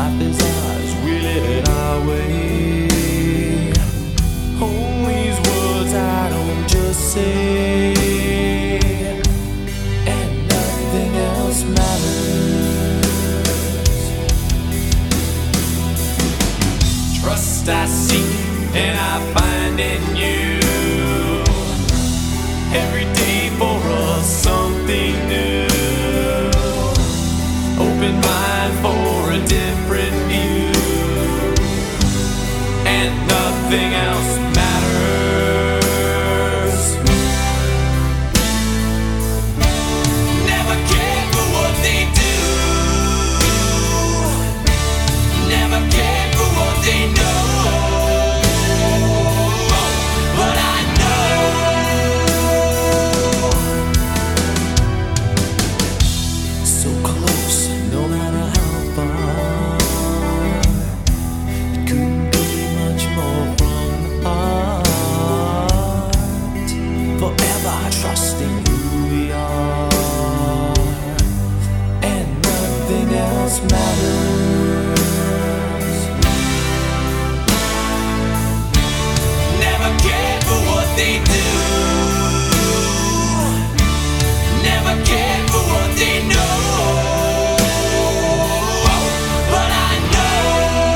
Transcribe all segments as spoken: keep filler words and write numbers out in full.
Life is ours, we live it our way. All these words I don't just say, and nothing else matters. Trust I seek and I find in you. Every day for us something new. Open mind for a different view, and nothing else matters. Never care for what they do. Never care for what they know. But I know so close, no matter how far. It couldn't be much more from the heart. Forever trusting who we are, and nothing else matters. Never cared for what they do. Never cared for what they know. But I know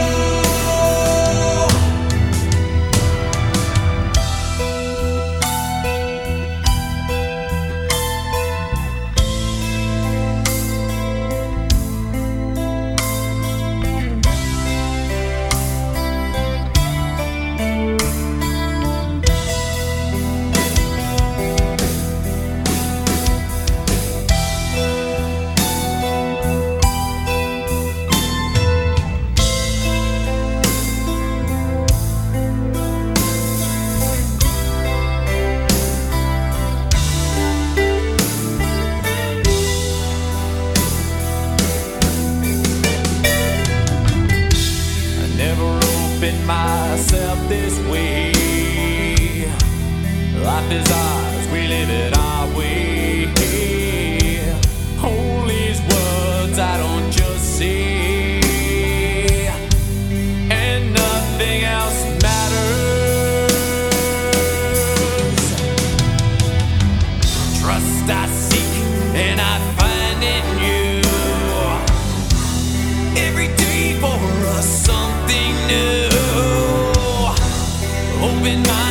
myself this way. Life is ours, we live it our way. All these words I don't just say, and nothing else matters. Trust I seek and I find in you. Every day for us something new. Open mind